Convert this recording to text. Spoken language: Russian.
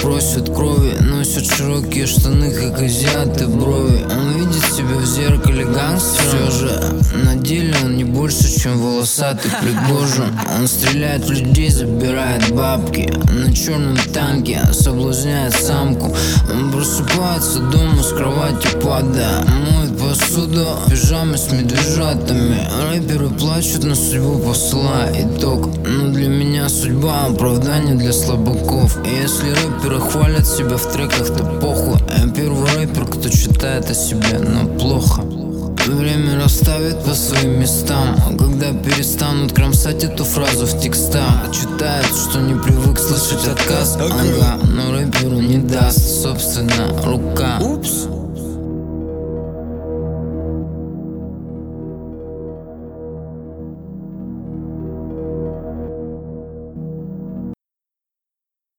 просит крови, носит широкие штаны, как азиаты, брови. Он видит себя в зеркале гангстера, все же на деле он не больше, чем волосатый Пригожин. Он стреляет в людей, забирает бабки на черном танке, соблазняет самку. Он просыпается дома, с кровати падая, моет посуду в пижаме с медвежатами. Рэперы плачут, на судьбу посылая итог. Но для меня судьба — оправдание для слабаков. И если рэперы хвалят себя в треках, то похуй. Я первый рэпер, кто читает о себе, но плохо. Время расставит по своим местам, а когда перестанут кромсать эту фразу в текстах, читают, что не привык слышать отказ. Ага, но рэперу не даст, собственно, рука.